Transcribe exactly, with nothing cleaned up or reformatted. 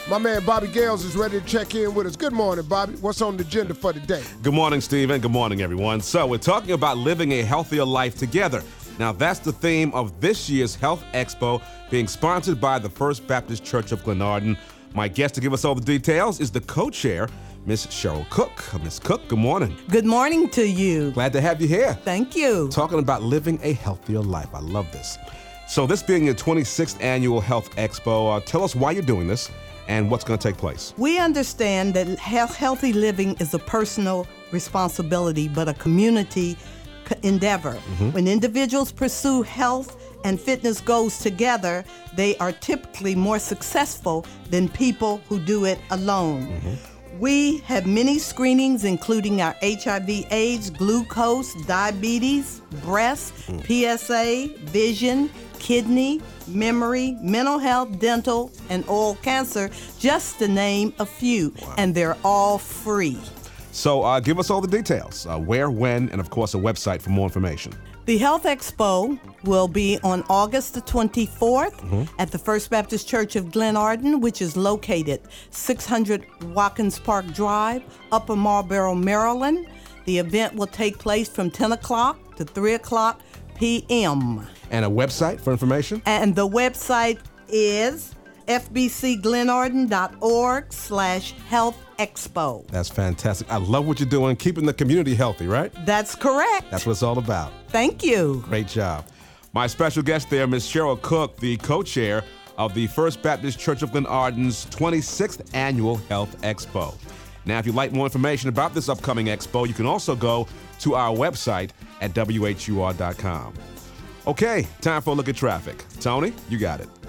My man Bobby Gales is ready to check in with us. Good morning, Bobby. What's on the agenda for today? Good morning, Steve, and good morning, everyone. So we're talking about living a healthier life together. Now, that's the theme of this year's Health Expo, being sponsored by the First Baptist Church of Glenarden. My guest to give us all the details is the co-chair, Miss Cheryl Cook. Miss Cook, good morning. Good morning to you. Glad to have you here. Thank you. Talking about living a healthier life. I love this. So this being your twenty-sixth annual Health Expo, uh, tell us why you're doing this and what's going to take place. We understand that health, healthy living is a personal responsibility, but a community c- endeavor. Mm-hmm. When individuals pursue health and fitness goals together, they are typically more successful than people who do it alone. Mm-hmm. We have many screenings, including our H I V AIDS, glucose, diabetes, breast, mm. P S A, vision, kidney, memory, mental health, dental, and oral cancer, just to name a few. Wow. And they're all free. So uh, give us all the details, uh, where, when, and of course a website for more information. The Health Expo will be on August the twenty-fourth mm-hmm. at the First Baptist Church of Glenarden, which is located six hundred Watkins Park Drive, Upper Marlboro, Maryland. The event will take place from ten o'clock to three o'clock p.m. And a website for information? And the website is fbcglenarden.org slash health expo. That's fantastic. I love what you're doing, keeping the community healthy, right? That's correct. That's what it's all about. Thank you. Great job. My special guest there, Miz Cheryl Cook, the co-chair of the First Baptist Church of Glenarden's twenty-sixth Annual Health Expo. Now, if you'd like more information about this upcoming expo, you can also go to our website at W H U R dot com. Okay, time for a look at traffic. Tony, you got it.